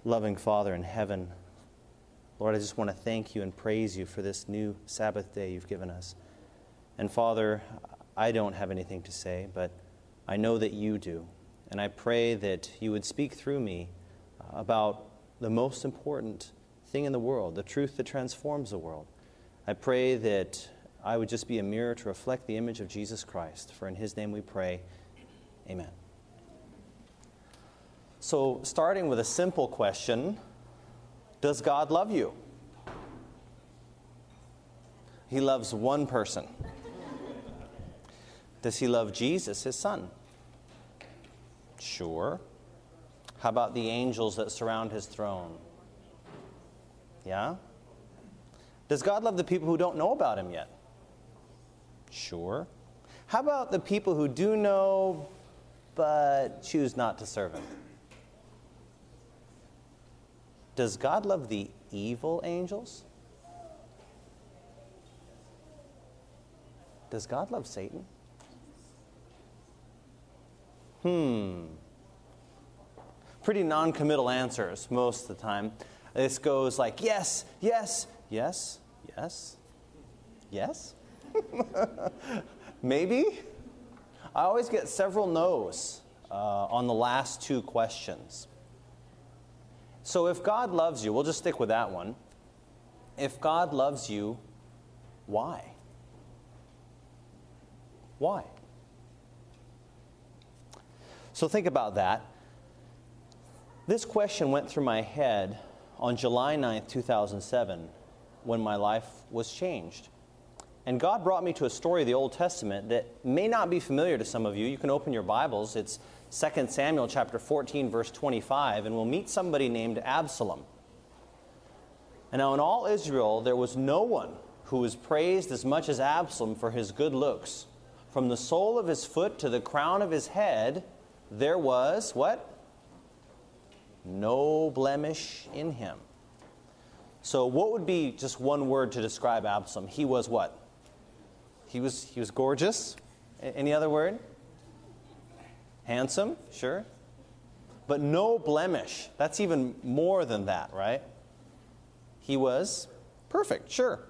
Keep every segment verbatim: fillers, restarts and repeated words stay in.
Loving Father in heaven, Lord, I just want to thank you and praise you for this new Sabbath day you've given us. And Father, I don't have anything to say, but I know that you do. And I pray that you would speak through me about the most important thing in the world, the truth that transforms the world. I pray that I would just be a mirror to reflect the image of Jesus Christ. For in his name we pray, amen. So, starting with a simple question, does God love you? He loves one person. Does he love Jesus, his son? Sure. How about the angels that surround his throne? Yeah? Does God love the people who don't know about him yet? Sure. How about the people who do know but choose not to serve him? Does God love the evil angels? Does God love Satan? Hmm. Pretty non-committal answers most of the time. This goes like, yes, yes, yes, yes, yes. Maybe? I always get several no's uh, on the last two questions. So if God loves you, we'll just stick with that one. If God loves you, why? Why? So think about that. This question went through my head on July ninth, two thousand seven, when my life was changed. And God brought me to a story of the Old Testament that may not be familiar to some of you. You can open your Bibles. It's Second Samuel chapter fourteen, verse twenty-five, and we'll meet somebody named Absalom. And now in all Israel, there was no one who was praised as much as Absalom for his good looks. From the sole of his foot to the crown of his head, there was, what? No blemish in him. So what would be just one word to describe Absalom? He was what? He was, he was gorgeous. Any other word? Handsome, sure. But no blemish. That's even more than that, right? He was perfect, sure.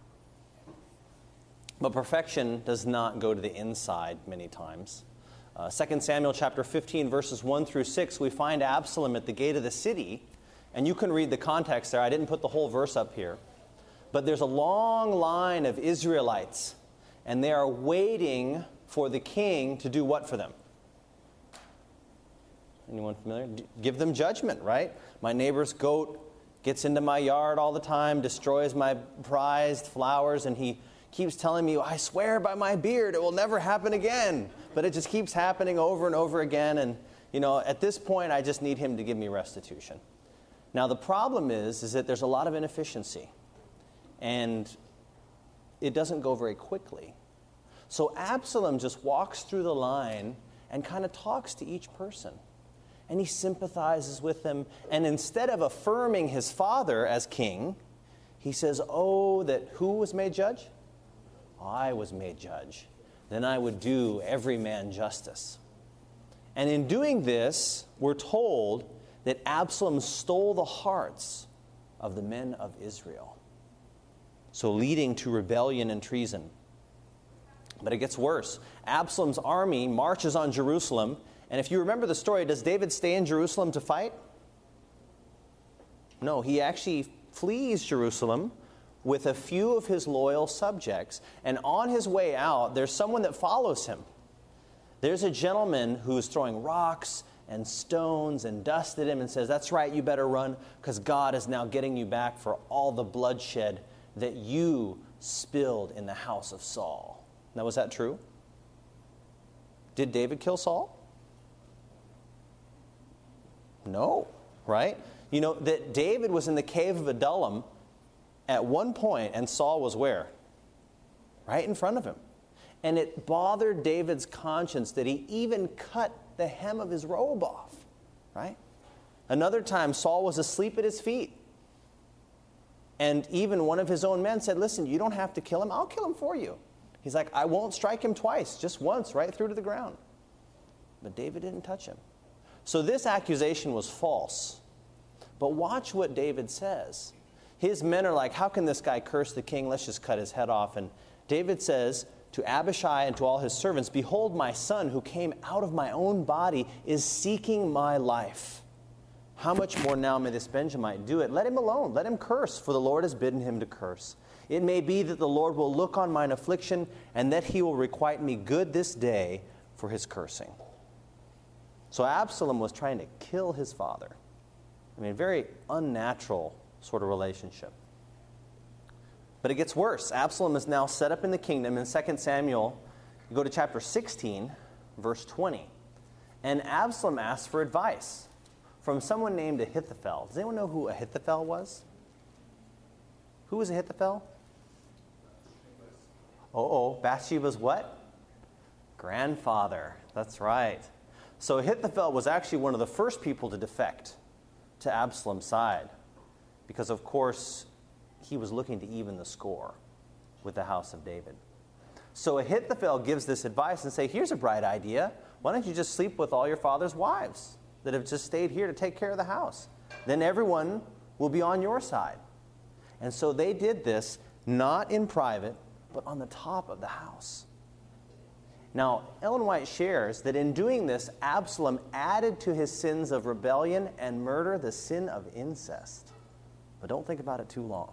But perfection does not go to the inside many times. Uh, Second Samuel chapter fifteen, verses one through six, we find Absalom at the gate of the city. And you can read the context there. I didn't put the whole verse up here. But there's a long line of Israelites. And they are waiting for the king to do what for them? Anyone familiar? Give them judgment, right? My neighbor's goat gets into my yard all the time, destroys my prized flowers, and he keeps telling me, I swear by my beard, it will never happen again. But it just keeps happening over and over again. And, you know, at this point, I just need him to give me restitution. Now, the problem is, is that there's a lot of inefficiency. And it doesn't go very quickly. So Absalom just walks through the line and kind of talks to each person. And he sympathizes with them. And instead of affirming his father as king, he says, oh, that who was made judge? I was made judge. Then I would do every man justice. And in doing this, we're told that Absalom stole the hearts of the men of Israel. So leading to rebellion and treason. But it gets worse. Absalom's army marches on Jerusalem. And if you remember the story, does David stay in Jerusalem to fight? No, he actually flees Jerusalem with a few of his loyal subjects. And on his way out, there's someone that follows him. There's a gentleman who's throwing rocks and stones and dust at him and says, that's right, you better run, because God is now getting you back for all the bloodshed that you spilled in the house of Saul. Now, was that true? Did David kill Saul? No, right? You know, that David was in the cave of Adullam at one point, and Saul was where? Right in front of him. And it bothered David's conscience that he even cut the hem of his robe off, right? Another time, Saul was asleep at his feet. And even one of his own men said, listen, you don't have to kill him. I'll kill him for you. He's like, I won't strike him twice, just once, right through to the ground. But David didn't touch him. So this accusation was false. But watch what David says. His men are like, how can this guy curse the king? Let's just cut his head off. And David says to Abishai and to all his servants, behold, my son who came out of my own body is seeking my life. How much more now may this Benjamite do it? Let him alone. Let him curse, for the Lord has bidden him to curse. It may be that the Lord will look on mine affliction, and that he will requite me good this day for his cursing. So Absalom was trying to kill his father. I mean, very unnatural sort of relationship. But it gets worse. Absalom is now set up in the kingdom. In Second Samuel, you go to chapter sixteen, verse twenty. And Absalom asks for advice from someone named Ahithophel. Does anyone know who Ahithophel was? Who was Ahithophel? Oh, Bathsheba's what? Grandfather. That's right. So Ahithophel was actually one of the first people to defect to Absalom's side, because of course he was looking to even the score with the house of David. So Ahithophel gives this advice and say, here's a bright idea. Why don't you just sleep with all your father's wives that have just stayed here to take care of the house? Then everyone will be on your side. And so they did this, not in private, but on the top of the house. Now, Ellen White shares that in doing this, Absalom added to his sins of rebellion and murder the sin of incest. But don't think about it too long.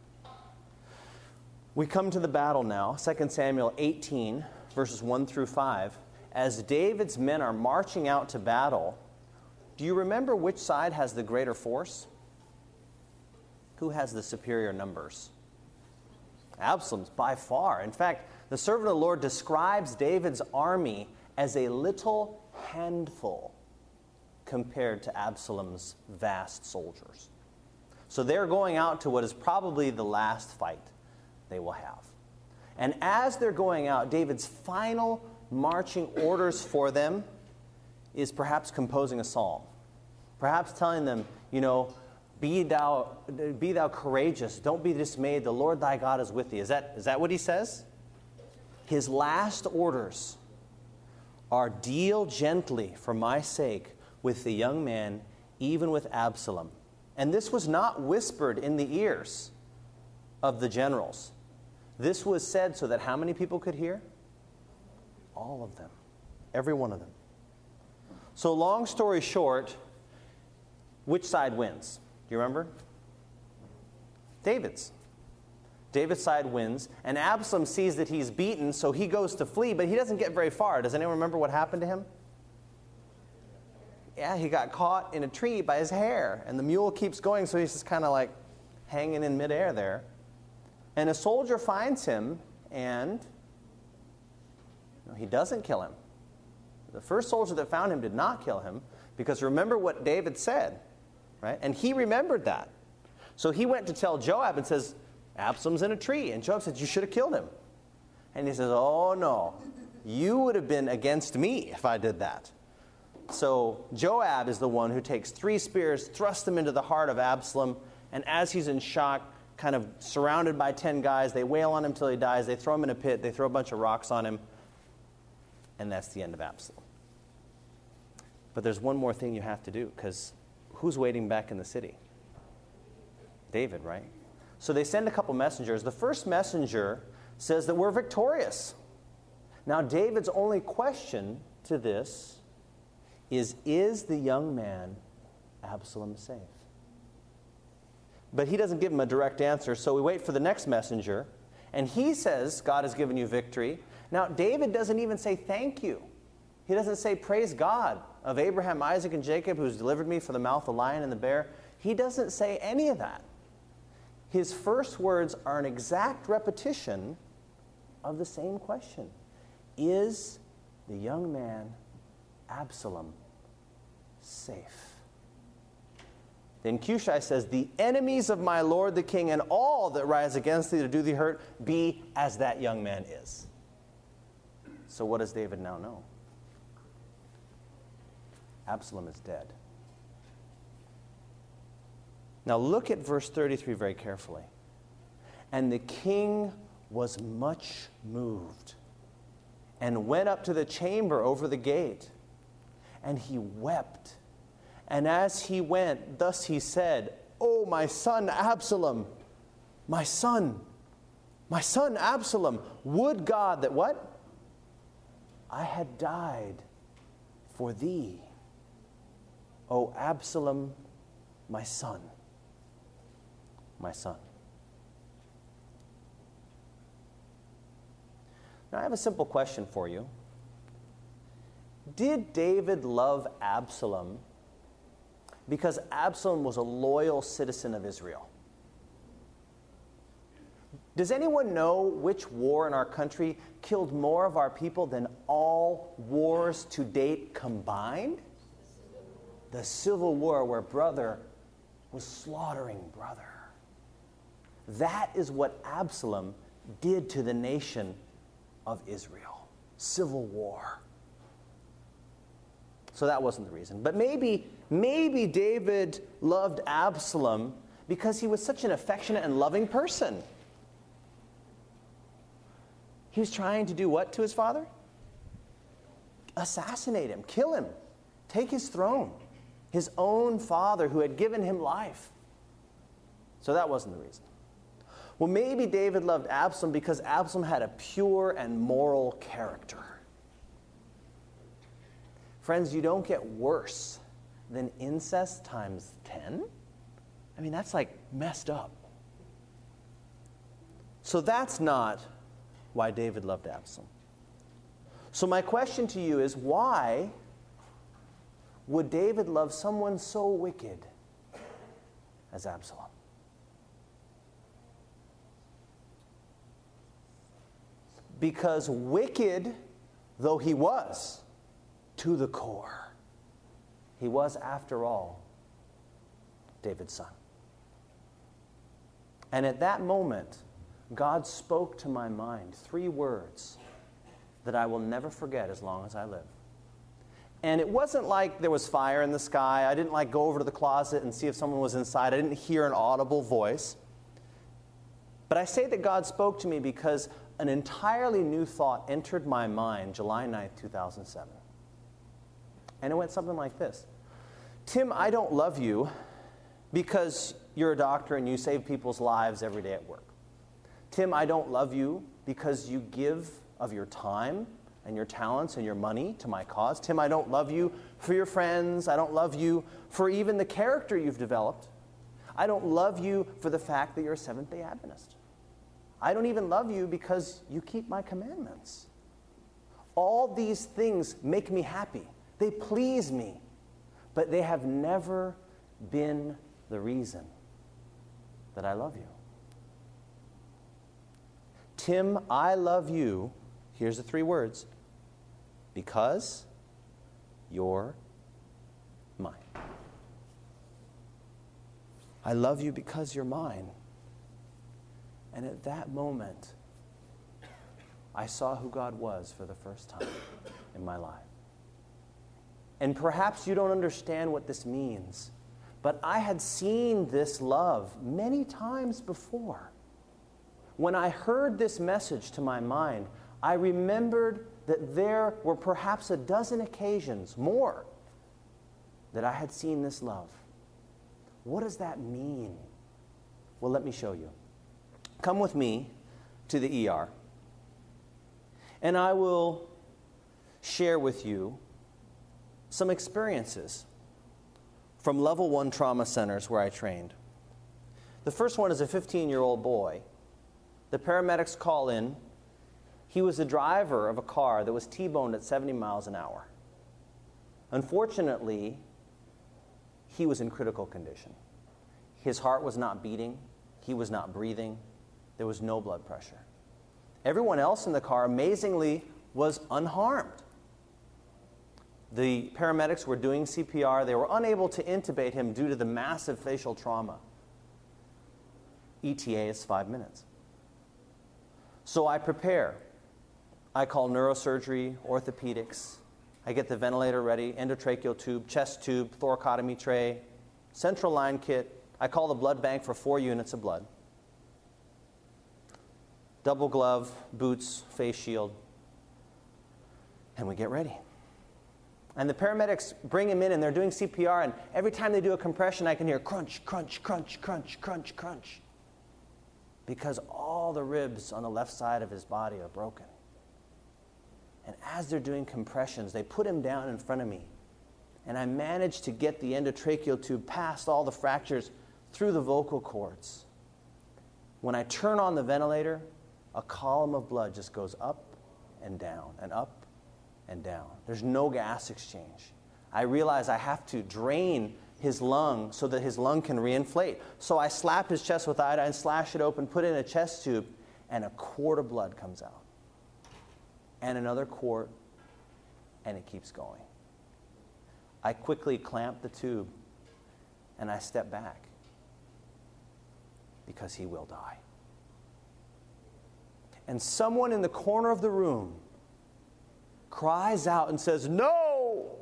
We come to the battle now, Second Samuel eighteen, verses one through five. As David's men are marching out to battle, do you remember which side has the greater force? Who has the superior numbers? Absalom's by far. In fact, the servant of the Lord describes David's army as a little handful compared to Absalom's vast soldiers. So they're going out to what is probably the last fight they will have. And as they're going out, David's final marching orders for them is perhaps composing a psalm. Perhaps telling them, you know, Be thou, be thou courageous. Don't be dismayed. The Lord thy God is with thee. Is that, is that what he says? His last orders are, deal gently for my sake with the young man, even with Absalom. And this was not whispered in the ears of the generals. This was said so that how many people could hear? All of them. Every one of them. So long story short, which side wins? Do you remember? David's. David's side wins, and Absalom sees that he's beaten, so he goes to flee, but he doesn't get very far. Does anyone remember what happened to him? Yeah, he got caught in a tree by his hair, and the mule keeps going, so he's just kind of like hanging in midair there. And a soldier finds him, and no, he doesn't kill him. The first soldier that found him did not kill him, because remember what David said. Right? And he remembered that. So he went to tell Joab and says, Absalom's in a tree. And Joab said, you should have killed him. And he says, oh no, you would have been against me if I did that. So Joab is the one who takes three spears, thrusts them into the heart of Absalom, and as he's in shock, kind of surrounded by ten guys, they wail on him till he dies, they throw him in a pit, they throw a bunch of rocks on him, and that's the end of Absalom. But there's one more thing you have to do, because who's waiting back in the city? David, right? So they send a couple messengers. The first messenger says that we're victorious. Now David's only question to this is, is the young man Absalom safe? But he doesn't give him a direct answer, so we wait for the next messenger, and he says, God has given you victory. Now David doesn't even say thank you. He doesn't say, praise God of Abraham, Isaac, and Jacob, who's delivered me from the mouth of the lion and the bear. He doesn't say any of that. His first words are an exact repetition of the same question. Is the young man Absalom safe? Then Cushai says, the enemies of my lord the king and all that rise against thee to do thee hurt, be as that young man is. So what does David now know? Absalom is dead. Now look at verse thirty-three very carefully. And the king was much moved, and went up to the chamber over the gate, and he wept, And as he went, thus he said, "Oh, my son Absalom, my son, my son Absalom, would God that" what? "I had died for thee. O Absalom, my son, my son." Now I have a simple question for you. Did David love Absalom because Absalom was a loyal citizen of Israel? Does anyone know which war in our country killed more of our people than all wars to date combined? The Civil War, where brother was slaughtering brother. That is what Absalom did to the nation of Israel. Civil war. So that wasn't the reason. But maybe, maybe David loved Absalom because he was such an affectionate and loving person. He was trying to do what to his father? Assassinate him, kill him, take his throne. His own father who had given him life. So that wasn't the reason. Well, maybe David loved Absalom because Absalom had a pure and moral character. Friends, you don't get worse than incest times ten. I mean, that's like messed up. So that's not why David loved Absalom. So my question to you is, why would David love someone so wicked as Absalom? Because wicked though he was, to the core, he was, after all, David's son. And at that moment, God spoke to my mind three words that I will never forget as long as I live. And it wasn't like there was fire in the sky. I didn't like go over to the closet and see if someone was inside. I didn't hear an audible voice. But I say that God spoke to me because an entirely new thought entered my mind July ninth, two thousand seven. And it went something like this. Tim, I don't love you because you're a doctor and you save people's lives every day at work. Tim, I don't love you because you give of your time and your talents and your money to my cause. Tim, I don't love you for your friends. I don't love you for even the character you've developed. I don't love you for the fact that you're a Seventh-day Adventist. I don't even love you because you keep my commandments. All these things make me happy. They please me. But they have never been the reason that I love you. Tim, I love you, here's the three words, because you're mine. I love you because you're mine. And at that moment, I saw who God was for the first time in my life. And perhaps you don't understand what this means, but I had seen this love many times before. When I heard this message to my mind, I remembered that there were perhaps a dozen occasions, more, that I had seen this love. What does that mean? Well, let me show you. Come with me to the E R, and I will share with you some experiences from level one trauma centers where I trained. The first one is a fifteen-year-old boy. The paramedics call in. He was the driver of a car that was T-boned at seventy miles an hour. Unfortunately, he was in critical condition. His heart was not beating. He was not breathing. There was no blood pressure. Everyone else in the car, amazingly, was unharmed. The paramedics were doing C P R. They were unable to intubate him due to the massive facial trauma. E T A is five minutes. So I prepare. I call neurosurgery, orthopedics. I get the ventilator ready, endotracheal tube, chest tube, thoracotomy tray, central line kit. I call the blood bank for four units of blood. Double glove, boots, face shield. And we get ready. And the paramedics bring him in, and they're doing C P R, and every time they do a compression, I can hear crunch, crunch, crunch, crunch, crunch, crunch. Because all the ribs on the left side of his body are broken. And as they're doing compressions, they put him down in front of me. And I managed to get the endotracheal tube past all the fractures through the vocal cords. When I turn on the ventilator, a column of blood just goes up and down and up and down. There's no gas exchange. I realize I have to drain his lung so that his lung can reinflate. So I slap his chest with iodine, slash it open, put it in a chest tube, and a quart of blood comes out. And another quart, and it keeps going. I quickly clamp the tube, and I step back because he will die. And someone in the corner of the room cries out and says, "No!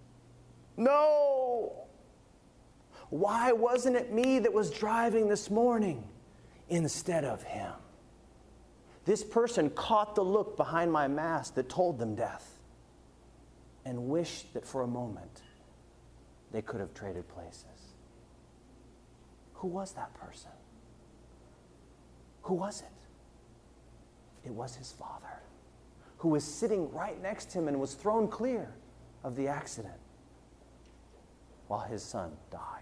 No! Why wasn't it me that was driving this morning instead of him?" This person caught the look behind my mask that told them death and wished that for a moment they could have traded places. Who was that person? Who was it? It was his father, who was sitting right next to him and was thrown clear of the accident while his son died.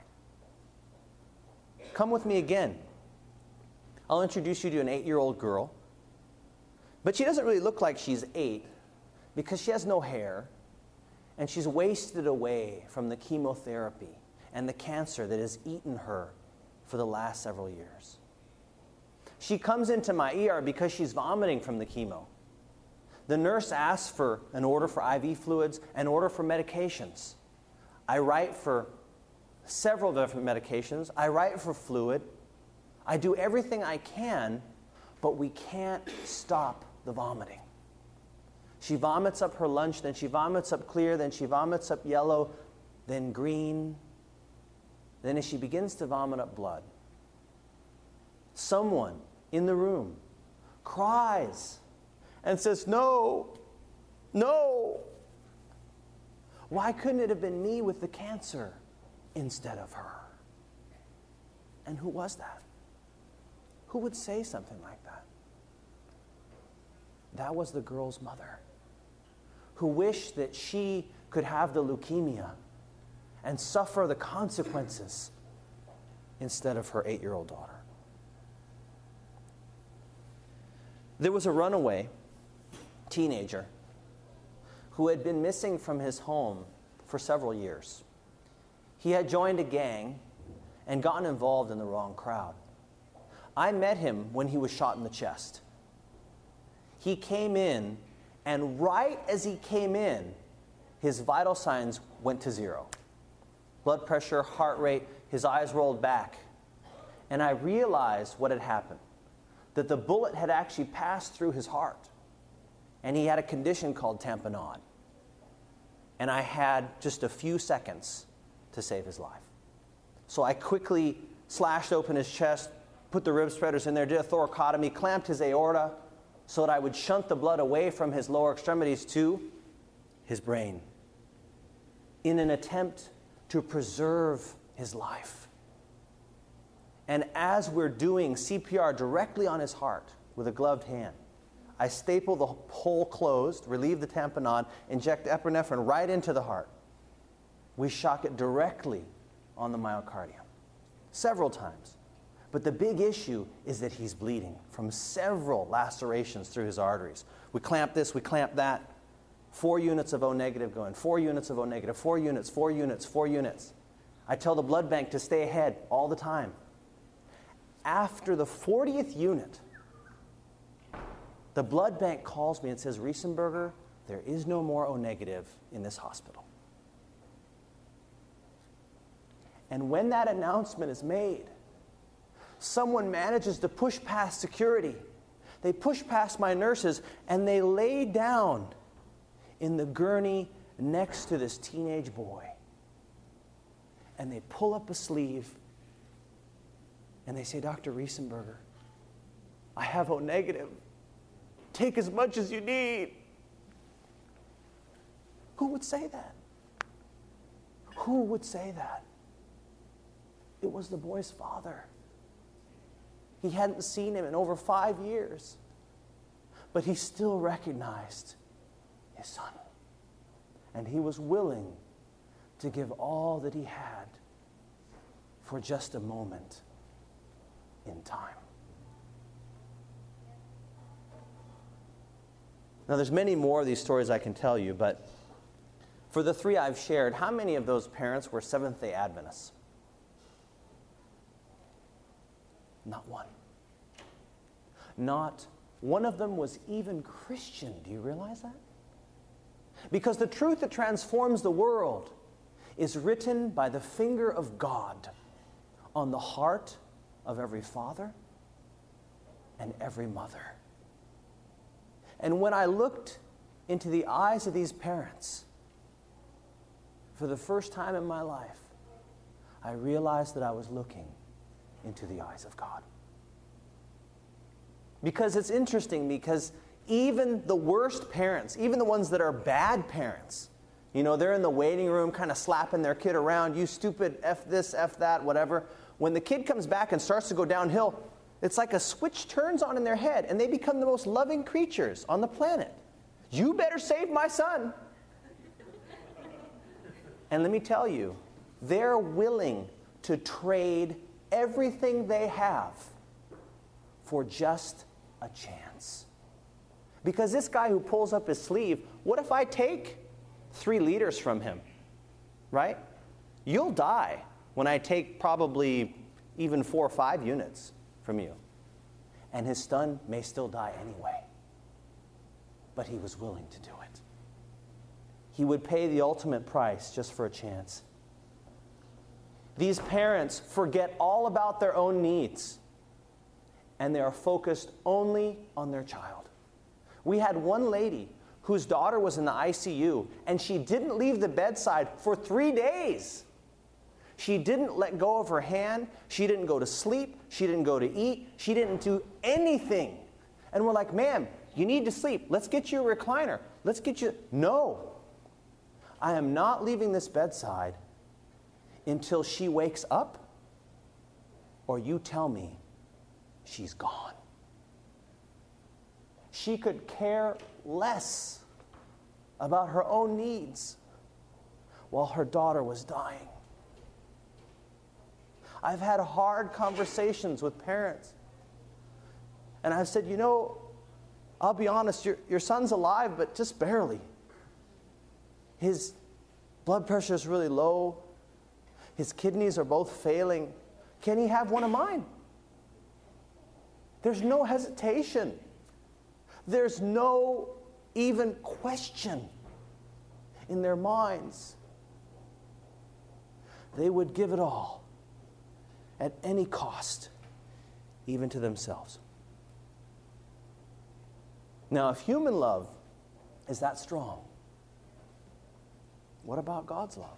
Come with me again. I'll introduce you to an eight-year-old girl. But she doesn't really look like she's eight because she has no hair and she's wasted away from the chemotherapy and the cancer that has eaten her for the last several years. She comes into my E R because she's vomiting from the chemo. The nurse asks for an order for I V fluids, an order for medications. I write for several different medications. I write for fluid. I do everything I can, but we can't stop the vomiting. She vomits up her lunch, then she vomits up clear, then she vomits up yellow, then green. Then as she begins to vomit up blood, someone in the room cries and says, "No, no. Why couldn't it have been me with the cancer instead of her?" And who was that? Who would say something like that? That was the girl's mother, who wished that she could have the leukemia and suffer the consequences instead of her eight-year-old daughter. There was a runaway teenager who had been missing from his home for several years. He had joined a gang and gotten involved in the wrong crowd. I met him when he was shot in the chest. He came in, and right as he came in, his vital signs went to zero. Blood pressure, heart rate, his eyes rolled back. And I realized what had happened, that the bullet had actually passed through his heart. And he had a condition called tamponade. And I had just a few seconds to save his life. So I quickly slashed open his chest, put the rib spreaders in there, did a thoracotomy, clamped his aorta so that I would shunt the blood away from his lower extremities to his brain in an attempt to preserve his life. And as we're doing C P R directly on his heart with a gloved hand, I staple the hole closed, relieve the tamponade, inject epinephrine right into the heart. We shock it directly on the myocardium several times. But the big issue is that he's bleeding from several lacerations through his arteries. We clamp this, we clamp that. Four units of O negative going, four units of O negative, four units, four units, four units. I tell the blood bank to stay ahead all the time. After the fortieth unit, the blood bank calls me and says, "Riesenberger, there is no more O negative in this hospital." And when that announcement is made, someone manages to push past security. They push past my nurses, and they lay down in the gurney next to this teenage boy. And they pull up a sleeve, and they say, "Doctor Riesenberger, I have O negative. Take as much as you need." Who would say that? Who would say that? It was the boy's father. He hadn't seen him in over five years, but he still recognized his son. And he was willing to give all that he had for just a moment in time. Now, there's many more of these stories I can tell you, but for the three I've shared, how many of those parents were Seventh-day Adventists? Not one. Not one of them was even Christian. Do you realize that? Because the truth that transforms the world is written by the finger of God on the heart of every father and every mother. And when I looked into the eyes of these parents for the first time in my life, I realized that I was looking into the eyes of God. Because it's interesting, because even the worst parents, even the ones that are bad parents, you know, they're in the waiting room kind of slapping their kid around, you stupid, F this, F that, whatever. When the kid comes back and starts to go downhill, it's like a switch turns on in their head and they become the most loving creatures on the planet. You better save my son. And let me tell you, they're willing to trade everything they have for just a chance. Because this guy who pulls up his sleeve, what if I take three liters from him, right? You'll die when I take probably even four or five units from you. And his son may still die anyway. But he was willing to do it. He would pay the ultimate price just for a chance. These parents forget all about their own needs, and they are focused only on their child. We had one lady whose daughter was in the I C U, and she didn't leave the bedside for three days. She didn't let go of her hand. She didn't go to sleep. She didn't go to eat. She didn't do anything. And we're like, ma'am, you need to sleep. Let's get you a recliner. Let's get you... No. I am not leaving this bedside until she wakes up or you tell me she's gone. She could care less about her own needs while her daughter was dying. I've had hard conversations with parents. And I've said, you know, I'll be honest, your, your son's alive, but just barely. His blood pressure is really low. His kidneys are both failing. Can he have one of mine? There's no hesitation. There's no even question in their minds. They would give it all at any cost, even to themselves. Now, if human love is that strong, what about God's love?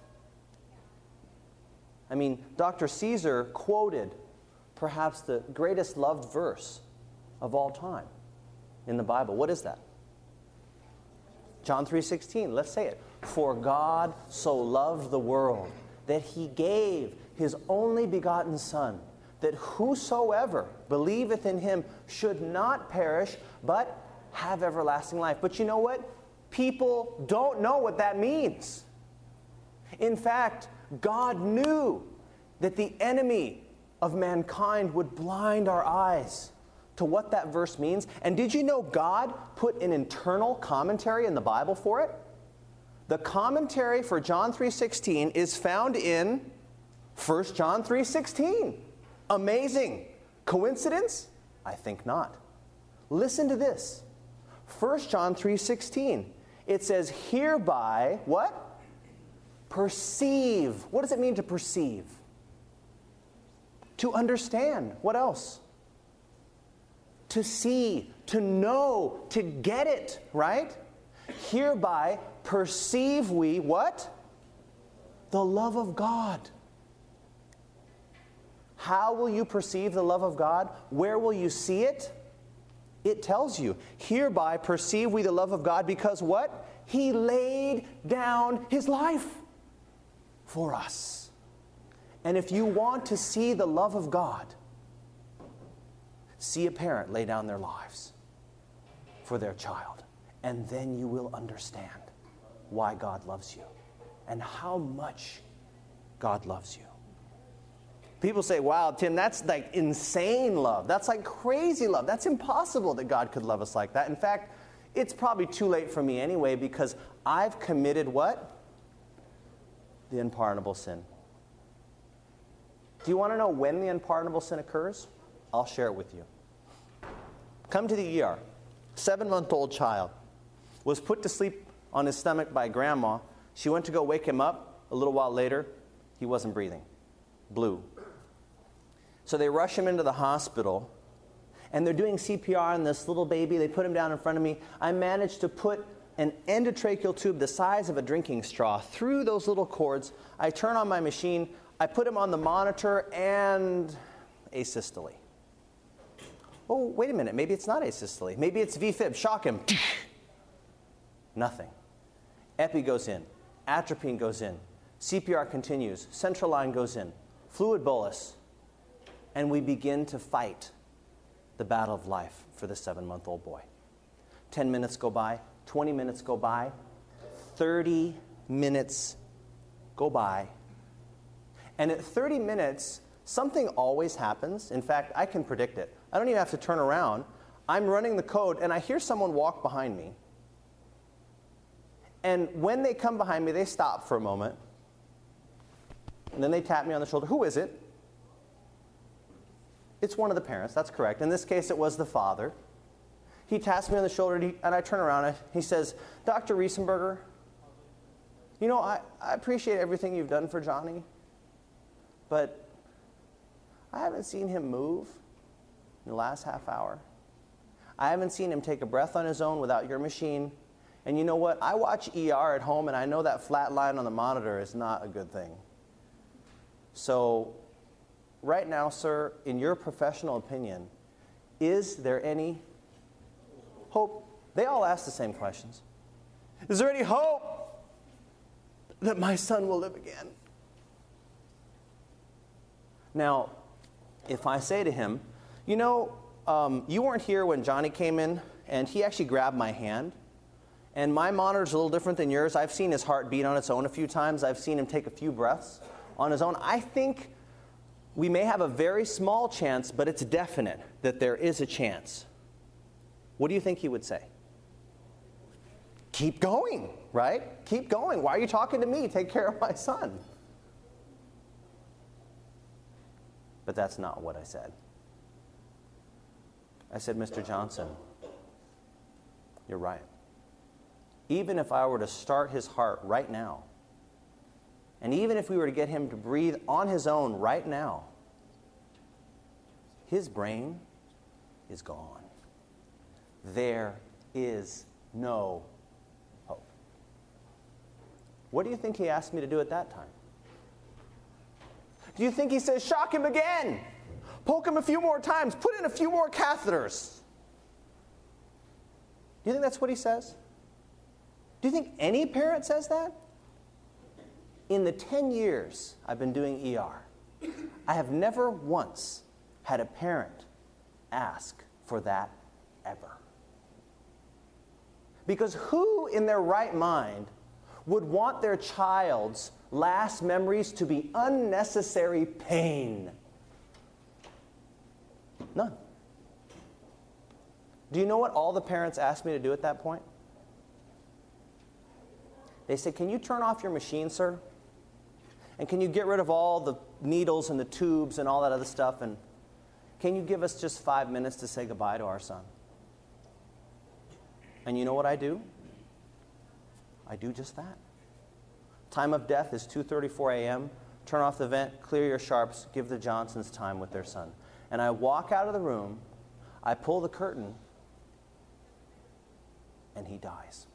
I mean, Doctor Caesar quoted perhaps the greatest loved verse of all time in the Bible. What is that? John three sixteen. Let's say it. For God so loved the world that he gave his only begotten Son, that whosoever believeth in him should not perish, but have everlasting life. But you know what? People don't know what that means. In fact, God knew that the enemy of mankind would blind our eyes to what that verse means. And did you know God put an internal commentary in the Bible for it? The commentary for John three sixteen is found in First John three sixteen. Amazing. Coincidence? I think not. Listen to this. First John three sixteen. It says, hereby, what? Perceive. What does it mean to perceive? To understand. What else? To see, to know, to get it, right? Hereby perceive we what? The love of God. How will you perceive the love of God? Where will you see it? It tells you, hereby perceive we the love of God because what? He laid down his life. for us. And if you want to see the love of God, see a parent lay down their lives for their child. And then you will understand why God loves you and how much God loves you. People say, wow, Tim, that's like insane love. That's like crazy love. That's impossible that God could love us like that. In fact, it's probably too late for me anyway because I've committed what? The unpardonable sin. Do you want to know when the unpardonable sin occurs? I'll share it with you. Come to the E R. Seven-month-old child was put to sleep on his stomach by grandma. She went to go wake him up. A little while later, he wasn't breathing. Blue. So they rush him into the hospital, and they're doing C P R on this little baby. They put him down in front of me. I managed to put an endotracheal tube the size of a drinking straw through those little cords. I turn on my machine. I put him on the monitor, and asystole. Oh, wait a minute. Maybe it's not asystole. Maybe it's V-fib. Shock him. Nothing. Epi goes in. Atropine goes in. C P R continues. Central line goes in. Fluid bolus. And we begin to fight the battle of life for the seven-month-old boy. Ten minutes go by. Twenty minutes go by. Thirty minutes go by. And at thirty minutes, something always happens. In fact, I can predict it. I don't even have to turn around. I'm running the code, and I hear someone walk behind me. And when they come behind me, they stop for a moment. And then they tap me on the shoulder. Who is it? It's one of the parents. That's correct. In this case, it was the father. He taps me on the shoulder, and, he, and I turn around, and he says, Doctor Riesenberger, you know, I, I appreciate everything you've done for Johnny, but I haven't seen him move in the last half hour. I haven't seen him take a breath on his own without your machine. And you know what? I watch E R at home, and I know that flat line on the monitor is not a good thing. So right now, sir, in your professional opinion, is there any hope? They all ask the same questions. Is there any hope that my son will live again? Now, if I say to him, you know, um, you weren't here when Johnny came in, and he actually grabbed my hand, and my monitor's a little different than yours. I've seen his heart beat on its own a few times. I've seen him take a few breaths on his own. I think we may have a very small chance, but it's definite that there is a chance. What do you think he would say? Keep going, right? Keep going. Why are you talking to me? Take care of my son. But that's not what I said. I said, Mister Johnson, you're right. Even if I were to start his heart right now, and even if we were to get him to breathe on his own right now, his brain is gone. There is no hope. What do you think he asked me to do at that time? Do you think he says, shock him again? Poke him a few more times. Put in a few more catheters. Do you think that's what he says? Do you think any parent says that? In the ten years I've been doing E R, I have never once had a parent ask for that ever. Because who in their right mind would want their child's last memories to be unnecessary pain? None. Do you know what all the parents asked me to do at that point? They said, can you turn off your machine, sir? And can you get rid of all the needles and the tubes and all that other stuff? And can you give us just five minutes to say goodbye to our son? And you know what I do? I do just that. Time of death is two thirty-four a.m. Turn off the vent, clear your sharps, give the Johnsons time with their son. And I walk out of the room, I pull the curtain, and he dies.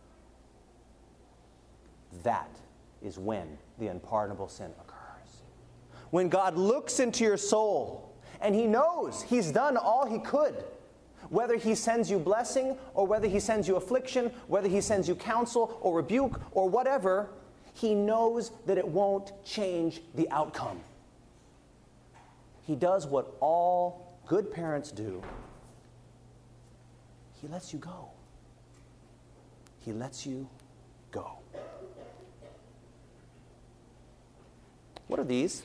That is when the unpardonable sin occurs. When God looks into your soul and he knows he's done all he could, whether he sends you blessing or whether he sends you affliction, whether he sends you counsel or rebuke or whatever, he knows that it won't change the outcome. He does what all good parents do. He lets you go. He lets you go. What are these?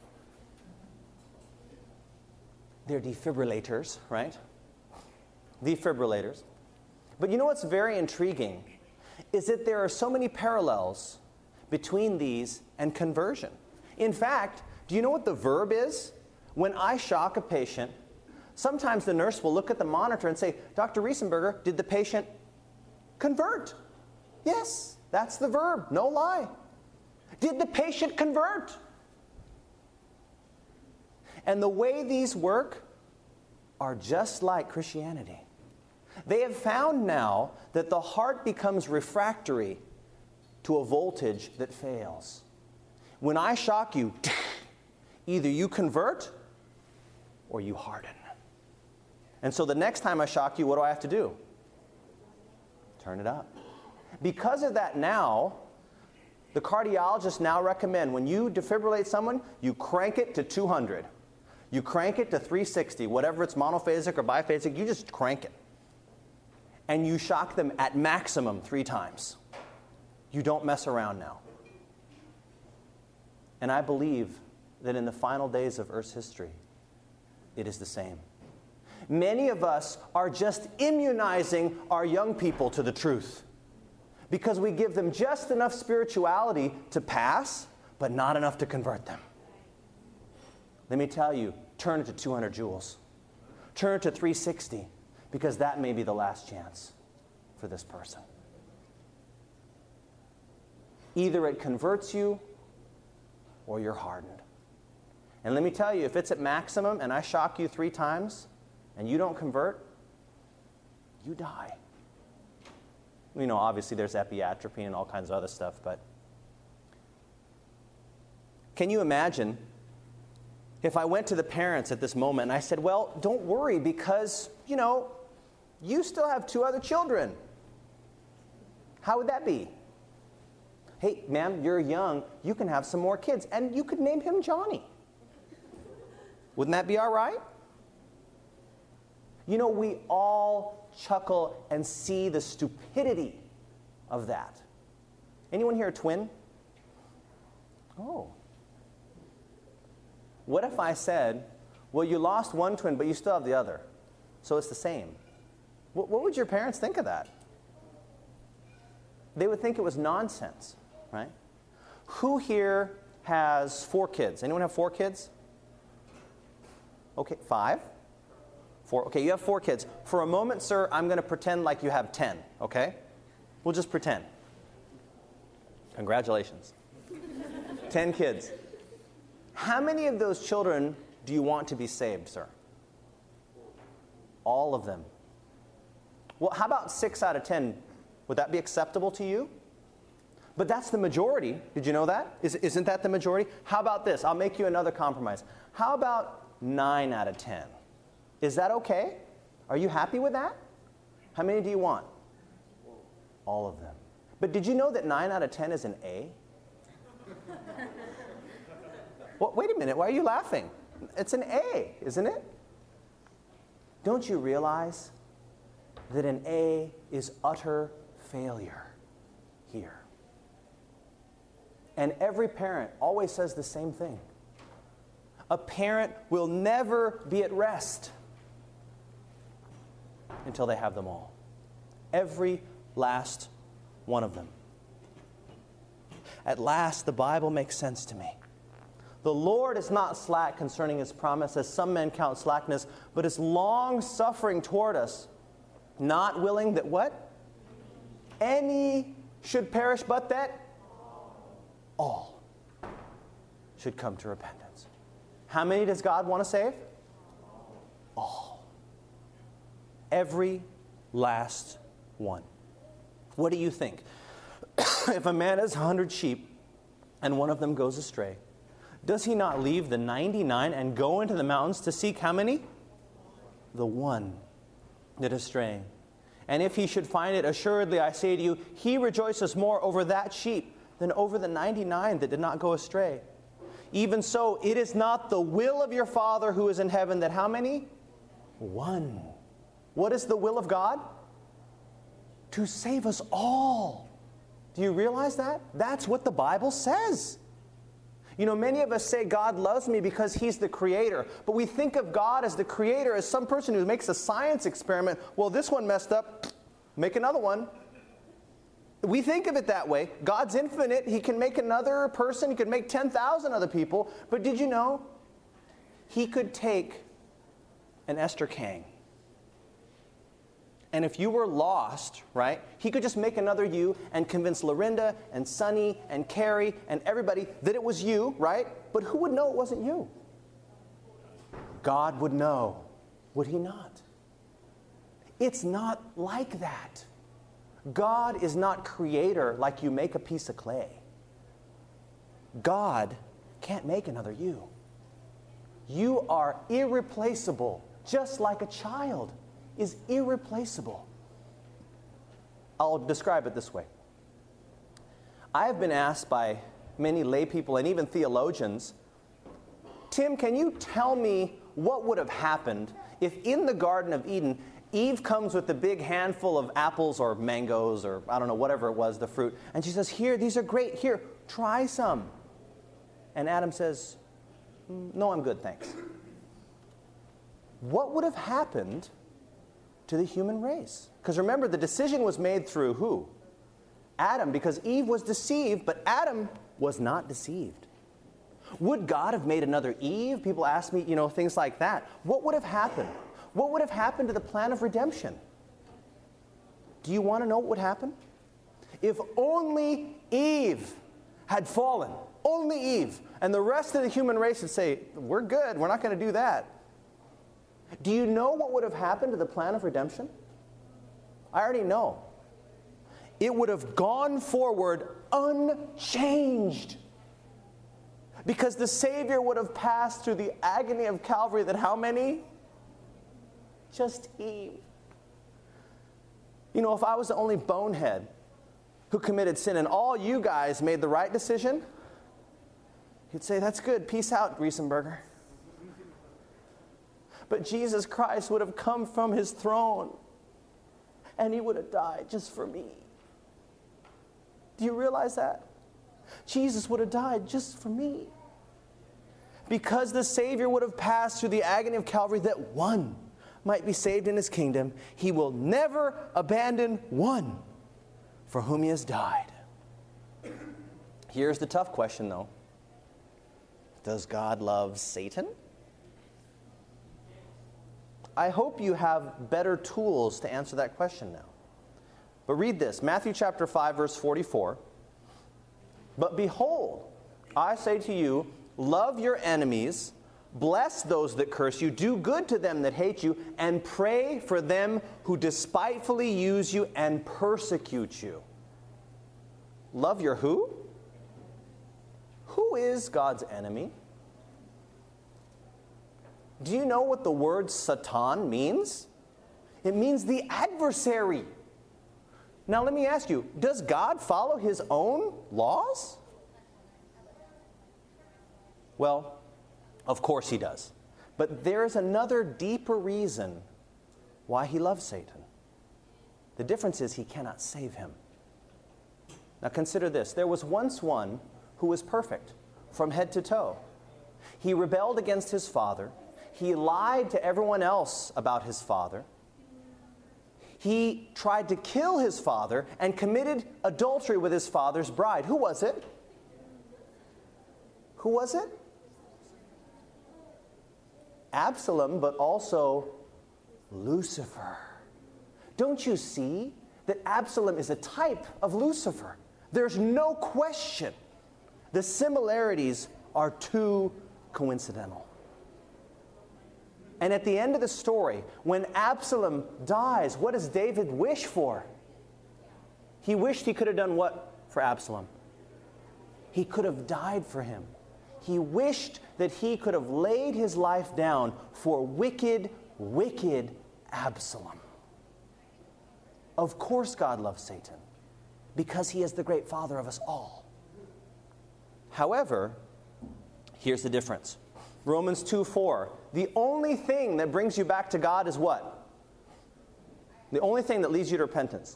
They're defibrillators, right? Defibrillators. But you know what's very intriguing is that there are so many parallels between these and conversion. In fact, do you know what the verb is? When I shock a patient, sometimes the nurse will look at the monitor and say, Doctor Riesenberger, did the patient convert? Yes, that's the verb, no lie. Did the patient convert? And the way these work are just like Christianity. They have found now that the heart becomes refractory to a voltage that fails. When I shock you, either you convert or you harden. And so the next time I shock you, what do I have to do? Turn it up. Because of that now, the cardiologists now recommend when you defibrillate someone, you crank it to two hundred. You crank it to three sixty, whatever it's monophasic or biphasic, you just crank it. And you shock them at maximum three times. You don't mess around now. And I believe that in the final days of Earth's history, it is the same. Many of us are just immunizing our young people to the truth because we give them just enough spirituality to pass, but not enough to convert them. Let me tell you, turn it to two hundred joules. Turn it to three sixty, because that may be the last chance for this person. Either it converts you or you're hardened. And let me tell you, if it's at maximum and I shock you three times and you don't convert, you die. You know, obviously there's epiatropine and all kinds of other stuff, but can you imagine if I went to the parents at this moment and I said, well, don't worry because, you know, you still have two other children. How would that be? Hey, ma'am, you're young. You can have some more kids. And you could name him Johnny. Wouldn't that be all right? You know, we all chuckle and see the stupidity of that. Anyone here a twin? Oh. What if I said, well, you lost one twin, but you still have the other, so it's the same? What, what would your parents think of that? They would think it was nonsense, right? Who here has four kids? Anyone have four kids? Okay, five? Four. Okay, you have four kids. For a moment, sir, I'm going to pretend like you have ten, okay? We'll just pretend. Congratulations. ten kids. How many of those children do you want to be saved, sir? All of them. Well, how about six out of ten? Would that be acceptable to you? But that's the majority. Did you know that? Is, isn't that the majority? How about this? I'll make you another compromise. How about nine out of ten? Is that okay? Are you happy with that? How many do you want? All of them. But did you know that nine out of ten is an A? Well, wait a minute. Why are you laughing? It's an A, isn't it? Don't you realize that an A is utter failure here? And every parent always says the same thing. A parent will never be at rest until they have them all. Every last one of them. At last, the Bible makes sense to me. The Lord is not slack concerning his promise, as some men count slackness, but is long-suffering toward us, not willing that what? Any should perish, but that all should come to repentance. How many does God want to save? All. Every last one. What do you think? If a man has a hundred sheep and one of them goes astray, does he not leave the ninety-nine and go into the mountains to seek how many? The one that is straying. And if he should find it, assuredly I say to you, he rejoices more over that sheep than over the ninety-nine that did not go astray. Even so, it is not the will of your Father who is in heaven that how many? One. What is the will of God? To save us all. Do you realize that? That's what the Bible says. You know, many of us say God loves me because He's the creator. But we think of God as the creator as some person who makes a science experiment. Well, this one messed up. Make another one. We think of it that way. God's infinite. He can make another person. He could make ten thousand other people. But did you know? He could take an Esther Kang. And if you were lost, right, He could just make another you and convince Lorinda and Sonny and Carrie and everybody that it was you, right? But who would know it wasn't you? God would know, would He not? It's not like that. God is not creator like you make a piece of clay. God can't make another you. You are irreplaceable, just like a child is irreplaceable. I'll describe it this way. I have been asked by many lay people and even theologians, Tim, can you tell me what would have happened if in the Garden of Eden, Eve comes with a big handful of apples or mangoes or I don't know, whatever it was, the fruit, and she says, here, these are great, here, try some. And Adam says, no, I'm good, thanks. What would have happened to the human race? Because remember, the decision was made through who? Adam, because Eve was deceived, but Adam was not deceived. Would God have made another Eve? People ask me, you know, things like that. What would have happened? What would have happened to the plan of redemption? Do you want to know what would happen? If only Eve had fallen, only Eve, and the rest of the human race would say, we're good, we're not going to do that. Do you know what would have happened to the plan of redemption? I already know. It would have gone forward unchanged. Because the Savior would have passed through the agony of Calvary that how many? Just Eve. You know, if I was the only bonehead who committed sin and all you guys made the right decision, you'd say, that's good, peace out, Riesenberger. But Jesus Christ would have come from His throne and He would have died just for me. Do you realize that? Jesus would have died just for me. Because the Savior would have passed through the agony of Calvary that one might be saved in His kingdom, He will never abandon one for whom He has died. Here's the tough question, though. Does God love Satan? I hope you have better tools to answer that question now. But read this, Matthew chapter five, verse forty-four. But behold, I say to you, love your enemies, bless those that curse you, do good to them that hate you, and pray for them who despitefully use you and persecute you. Love your who? Who is God's enemy? Do you know what the word Satan means? It means the adversary. Now let me ask you, does God follow His own laws? Well, of course He does. But there's another deeper reason why He loves Satan. The difference is He cannot save him. Now consider this. There was once one who was perfect from head to toe. He rebelled against his father. He lied to everyone else about his father. He tried to kill his father and committed adultery with his father's bride. Who was it? Who was it? Absalom, but also Lucifer. Don't you see that Absalom is a type of Lucifer? There's no question. The similarities are too coincidental. And at the end of the story, when Absalom dies, what does David wish for? He wished he could have done what for Absalom? He could have died for him. He wished that he could have laid his life down for wicked, wicked Absalom. Of course God loves Satan, because he is the great father of us all. However, here's the difference. Romans two four. The only thing that brings you back to God is what? The only thing that leads you to repentance.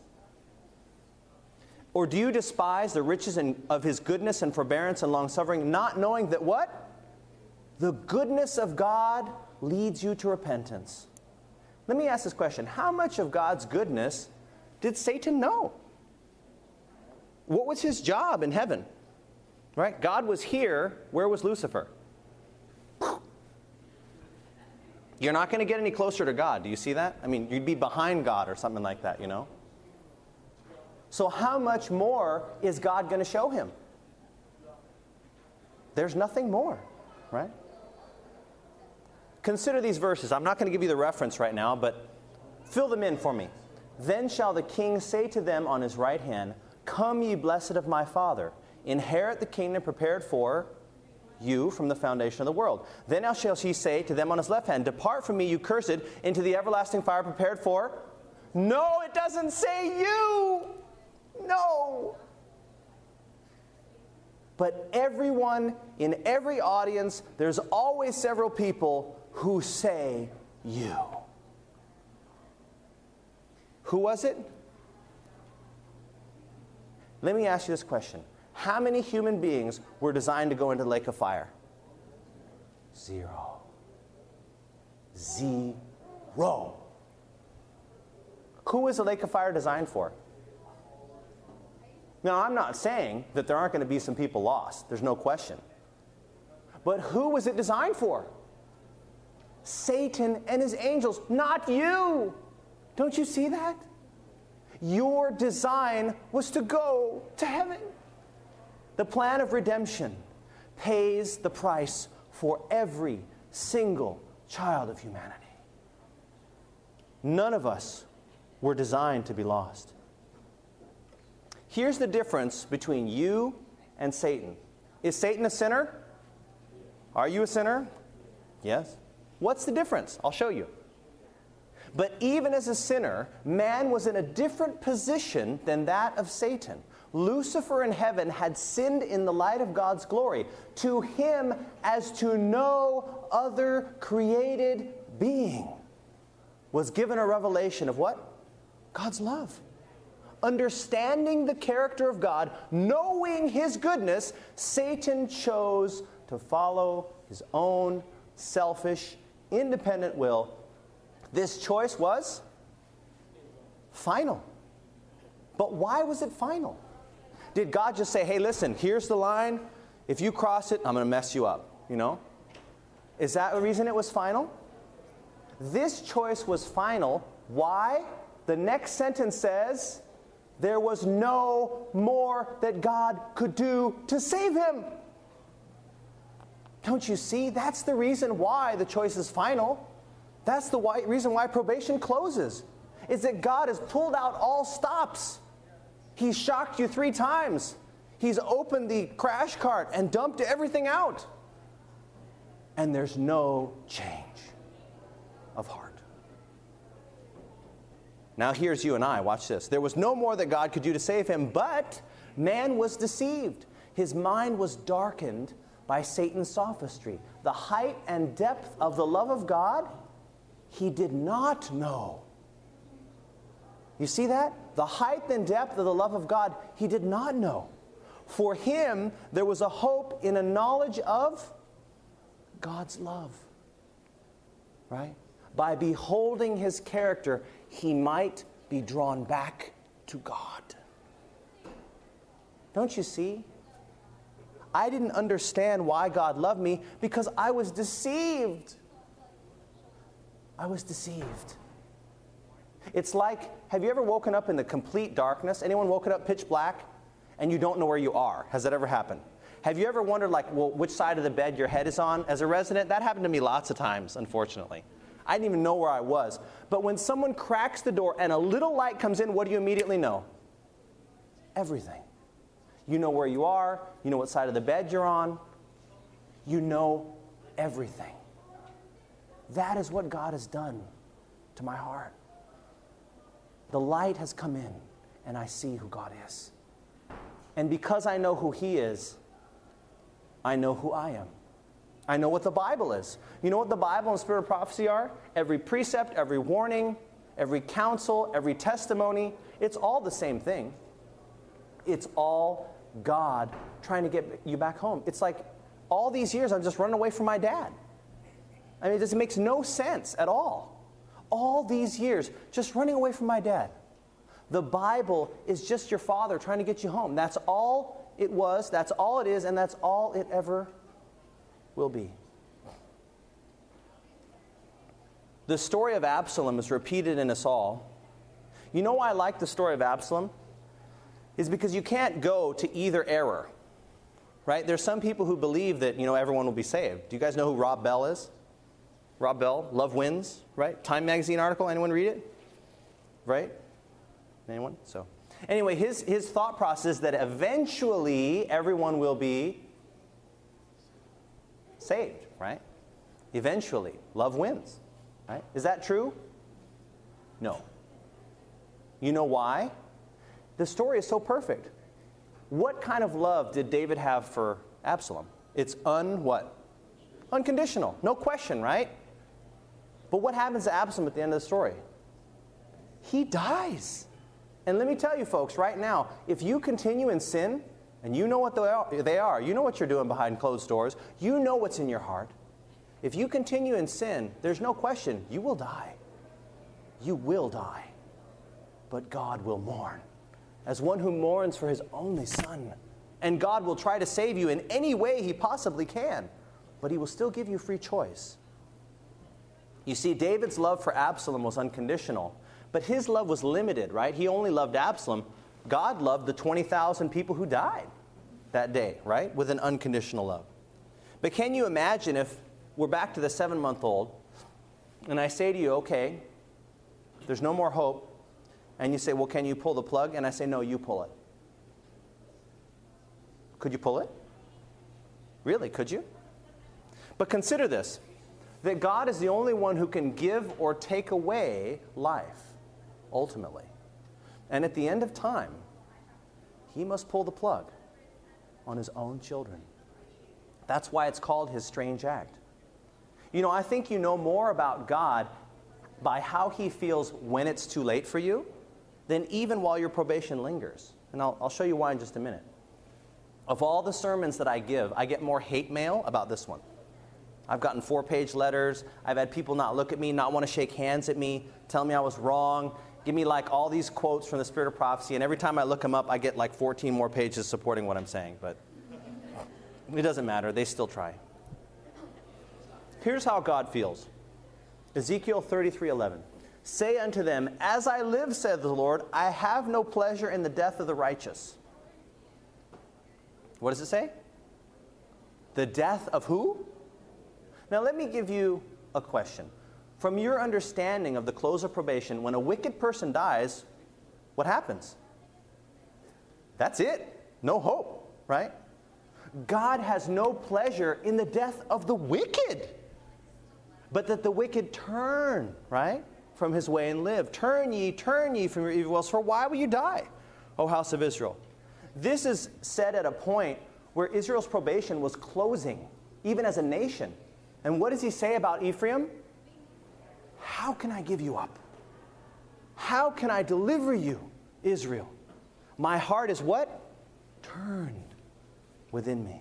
Or do you despise the riches of his goodness and forbearance and long-suffering, not knowing that what? The goodness of God leads you to repentance. Let me ask this question. How much of God's goodness did Satan know? What was his job in heaven? Right? God was here. Where was Lucifer? You're not going to get any closer to God. Do you see that? I mean, you'd be behind God or something like that, you know? So how much more is God going to show him? There's nothing more, right? Consider these verses. I'm not going to give you the reference right now, but fill them in for me. Then shall the king say to them on his right hand, Come, ye blessed of my Father, inherit the kingdom prepared for you from the foundation of the world. Then shall he say to them on his left hand, Depart from me, you cursed, into the everlasting fire prepared for... No, it doesn't say you. No. But everyone, in every audience, there's always several people who say you. Who was it? Let me ask you this question. How many human beings were designed to go into the lake of fire? Zero. Zero. Who is the lake of fire designed for? Now, I'm not saying that there aren't going to be some people lost. There's no question. But who was it designed for? Satan and his angels, not you. Don't you see that? Your design was to go to heaven. The plan of redemption pays the price for every single child of humanity. None of us were designed to be lost. Here's the difference between you and Satan. Is Satan a sinner? Are you a sinner? Yes. What's the difference? I'll show you. But even as a sinner, man was in a different position than that of Satan. Lucifer in heaven had sinned in the light of God's glory. To him, as to no other created being, was given a revelation of what? God's love. Understanding the character of God, knowing his goodness, Satan chose to follow his own selfish, independent will. This choice was final. But why was it final? Did God just say, hey, listen, here's the line. If you cross it, I'm going to mess you up, you know? Is that the reason it was final? This choice was final. Why? The next sentence says, there was no more that God could do to save him. Don't you see? That's the reason why the choice is final. That's the why, reason why probation closes. Is that God has pulled out all stops. He's shocked you three times. He's opened the crash cart and dumped everything out. And there's no change of heart. Now here's you and I. Watch this. There was no more that God could do to save him, but man was deceived. His mind was darkened by Satan's sophistry. The height and depth of the love of God, he did not know. You see that? The height and depth of the love of God, he did not know. For him, there was a hope in a knowledge of God's love. Right? By beholding his character, he might be drawn back to God. Don't you see? I didn't understand why God loved me because I was deceived. I was deceived. It's like, have you ever woken up in the complete darkness? Anyone woken up pitch black and you don't know where you are? Has that ever happened? Have you ever wondered, like, well, which side of the bed your head is on? As a resident, that happened to me lots of times, unfortunately. I didn't even know where I was. But when someone cracks the door and a little light comes in, what do you immediately know? Everything. You know where you are. You know what side of the bed you're on. You know everything. That is what God has done to my heart. The light has come in, and I see who God is. And because I know who he is, I know who I am. I know what the Bible is. You know what the Bible and Spirit of Prophecy are? Every precept, every warning, every counsel, every testimony, it's all the same thing. It's all God trying to get you back home. It's like all these years I'm just running away from my dad. I mean, it just makes no sense at all. All these years just running away from my dad. The Bible is just your father trying to get you home. That's all it was, that's all it is, and that's all it ever will be. The story of Absalom is repeated in us all. You know why I like the story of Absalom? Is because you can't go to either error. Right? There's some people who believe that, you know, everyone will be saved. Do you guys know who Rob Bell is? Rob Bell, Love Wins, right? Time magazine article, anyone read it? Right? Anyone? So, anyway, his, his thought process is that eventually everyone will be saved, right? Eventually, love wins, right? Is that true? No. You know why? The story is so perfect. What kind of love did David have for Absalom? It's un what? Unconditional. No question, right? But what happens to Absalom at the end of the story? He dies. And let me tell you folks, right now, if you continue in sin, and you know what they are, you know what you're doing behind closed doors, you know what's in your heart. If you continue in sin, there's no question, you will die. You will die. But God will mourn, as one who mourns for his only son. And God will try to save you in any way he possibly can, but he will still give you free choice. You see, David's love for Absalom was unconditional, but his love was limited, right? He only loved Absalom. God loved the twenty thousand people who died that day, right? With an unconditional love. But can you imagine if we're back to the seven-month-old, and I say to you, okay, there's no more hope, and you say, well, can you pull the plug? And I say, no, you pull it. Could you pull it? Really, could you? But consider this, that God is the only one who can give or take away life, ultimately. And at the end of time, he must pull the plug on his own children. That's why it's called his strange act. You know, I think you know more about God by how he feels when it's too late for you than even while your probation lingers. And I'll, I'll show you why in just a minute. Of all the sermons that I give, I get more hate mail about this one. I've gotten four-page letters. I've had people not look at me, not want to shake hands at me, tell me I was wrong, give me like all these quotes from the Spirit of Prophecy, and every time I look them up, I get like fourteen more pages supporting what I'm saying, but it doesn't matter. They still try. Here's how God feels. Ezekiel thirty-three eleven. Say unto them, as I live, said the Lord, I have no pleasure in the death of the righteous. What does it say? The death of who? Now let me give you a question. From your understanding of the close of probation, when a wicked person dies, what happens? That's it. No hope, right? God has no pleasure in the death of the wicked, but that the wicked turn, right, from his way and live. Turn ye, turn ye from your evil ways, for why will you die, O house of Israel? This is said at a point where Israel's probation was closing, even as a nation. And what does he say about Ephraim? How can I give you up? How can I deliver you, Israel? My heart is what? Turned within me.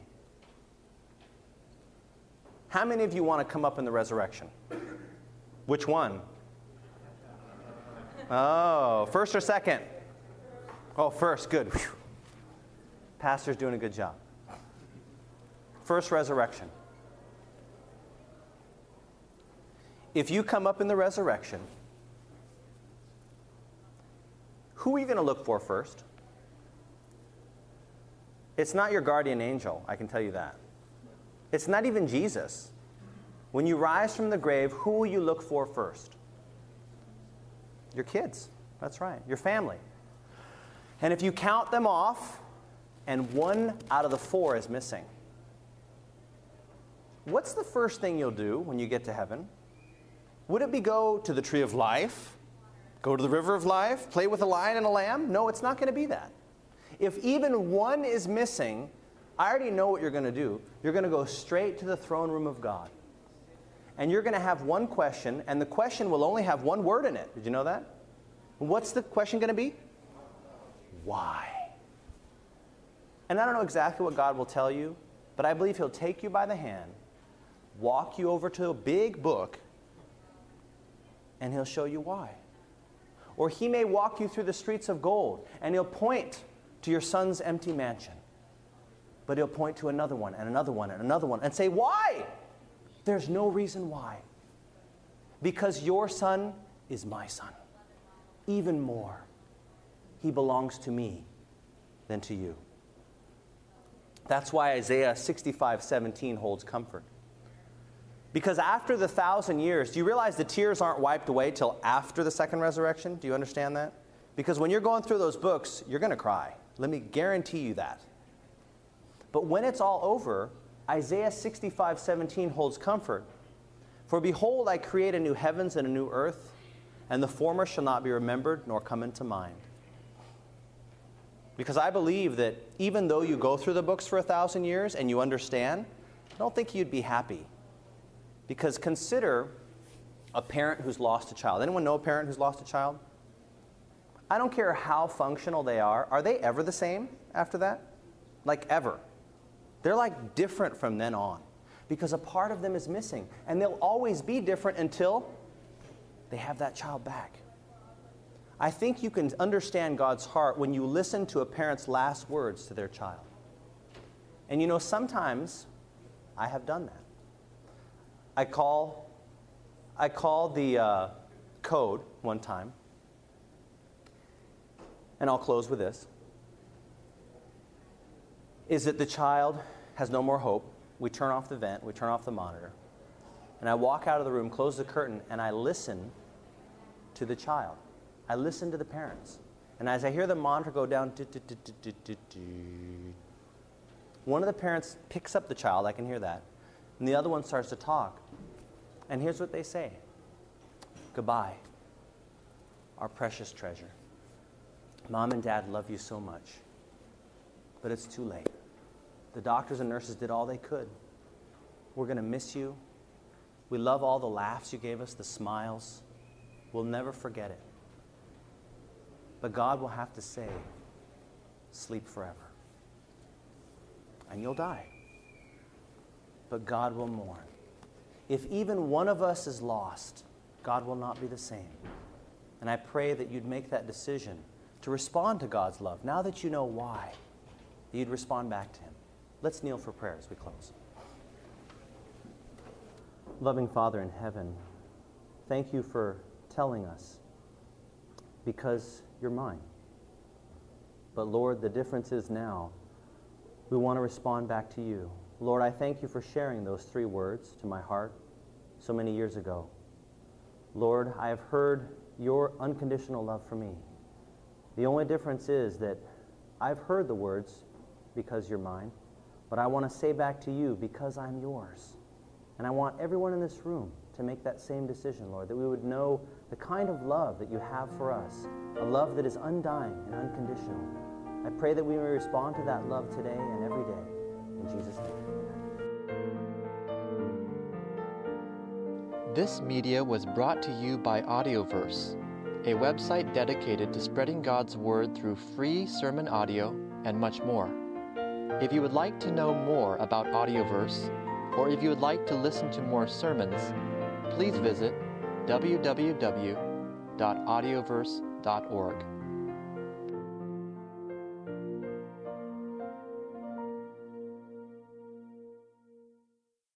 How many of you want to come up in the resurrection? Which one? Oh, first or second? Oh, first, good. Whew. Pastor's doing a good job. First resurrection. If you come up in the resurrection, who are you going to look for first? It's not your guardian angel, I can tell you that. It's not even Jesus. When you rise from the grave, who will you look for first? Your kids. That's right. Your family. And if you count them off, and one out of the four is missing, what's the first thing you'll do when you get to heaven? Would it be go to the tree of life? Go to the river of life? Play with a lion and a lamb? No, it's not going to be that. If even one is missing, I already know what you're going to do. You're going to go straight to the throne room of God. And you're going to have one question, and the question will only have one word in it. Did you know that? What's the question going to be? Why? And I don't know exactly what God will tell you, but I believe He'll take you by the hand, walk you over to a big book, and He'll show you why. Or He may walk you through the streets of gold, and He'll point to your son's empty mansion. But He'll point to another one, and another one, and another one, and say, why? There's no reason why. Because your son is my son. Even more, he belongs to me than to you. That's why Isaiah sixty-five seventeen holds comfort. Because after the thousand years, do you realize the tears aren't wiped away till after the second resurrection? Do you understand that? Because when you're going through those books, you're going to cry. Let me guarantee you that. But when it's all over, Isaiah sixty-five seventeen holds comfort. For behold, I create a new heavens and a new earth, and the former shall not be remembered nor come into mind. Because I believe that even though you go through the books for a thousand years and you understand, I don't think you'd be happy. Because consider a parent who's lost a child. Anyone know a parent who's lost a child? I don't care how functional they are. Are they ever the same after that? Like ever. They're like different from then on. Because a part of them is missing. And they'll always be different until they have that child back. I think you can understand God's heart when you listen to a parent's last words to their child. And you know, sometimes I have done that. I call, I called the uh, code one time, and I'll close with this. Is that the child has no more hope. We turn off the vent, we turn off the monitor, and I walk out of the room, close the curtain, and I listen to the child. I listen to the parents. And as I hear the monitor go down, one of the parents picks up the child, I can hear that, and the other one starts to talk. And here's what they say. Goodbye, our precious treasure. Mom and Dad love you so much, but it's too late. The doctors and nurses did all they could. We're going to miss you. We love all the laughs you gave us, the smiles. We'll never forget it. But God will have to say, sleep forever. And you'll die. But God will mourn. If even one of us is lost, God will not be the same. And I pray that you'd make that decision to respond to God's love. Now that you know why, that you'd respond back to Him. Let's kneel for prayer as we close. Loving Father in heaven, thank you for telling us, because you're mine. But Lord, the difference is now we want to respond back to you. Lord, I thank you for sharing those three words to my heart so many years ago. Lord, I have heard your unconditional love for me. The only difference is that I've heard the words, because you're mine, but I want to say back to you, because I'm yours. And I want everyone in this room to make that same decision, Lord, that we would know the kind of love that you have for us, a love that is undying and unconditional. I pray that we may respond to that love today and every day. In Jesus' name. This media was brought to you by Audioverse, a website dedicated to spreading God's Word through free sermon audio and much more. If you would like to know more about Audioverse, or if you would like to listen to more sermons, please visit w w w dot audioverse dot org.